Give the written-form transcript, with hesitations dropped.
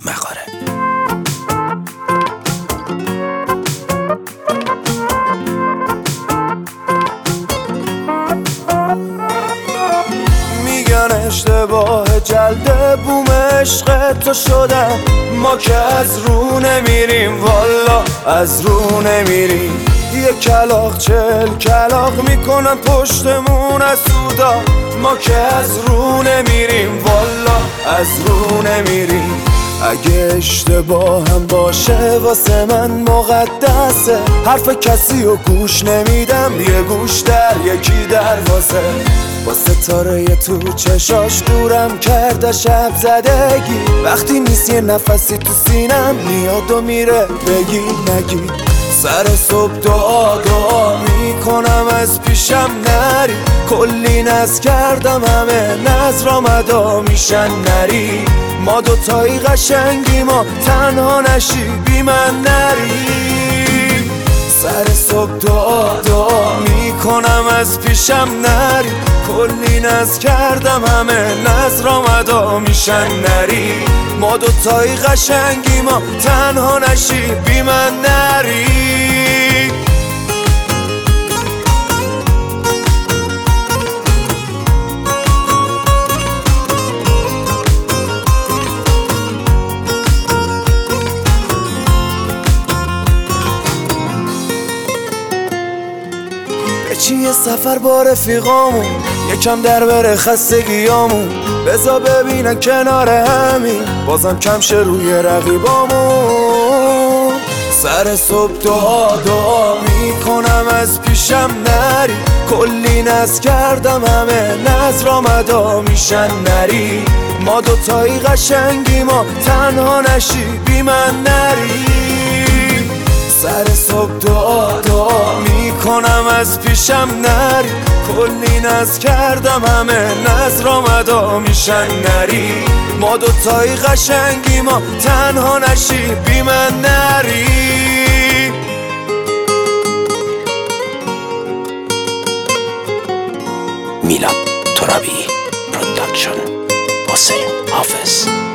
مغاره. میگن اشتباه جلد بوم عشق تو شدم، ما که از رو نمیریم، والا از رو نمیریم. یه کلاغ 40 کلاغ میکنن پشتمون از سودا، ما که از رو نمیریم، والا از رو نمیریم. اگه اشتباه هم باشه واسه من مقدسه، حرف کسی رو گوش نمیدم، یه گوش در یکی دروازه. با ستاره تو چشاش دورم کرده شب زدگی، وقتی نیست یه نفسی تو سینم میاد و میره بگی نگی. سر صبح دعا میکنم از پیشم نری، کلی نز کردم همه نظر مدا میشن نری. ما دوتایی قشنگی ما تنها نشی بی من نری. سر صبح دعا میکنم از پیشم نری، کلی نز کردم همه نظر مدا میشن نری. ما دوتایی قشنگی ما تنها نشی بی من نری. چی یه سفر با رفیقامون، یکم در بره خستگیامون، بذار ببینن کنار همین بازم کم شه روی رقیبامون. سر صبح دعا میکنم از پیشم نری، کلی نز کردم همه نظر مدا میشن نری. ما دوتایی قشنگی ما تنها نشی بی من نری. سر صبح دعا میکنم از پیشم نری، کلی نز کردم همه نظر مدا میشن نری. ما دوتایی قشنگی ما تنها نشی بی من نری. میلاد ترابی پروداکشن، حسین حافظ.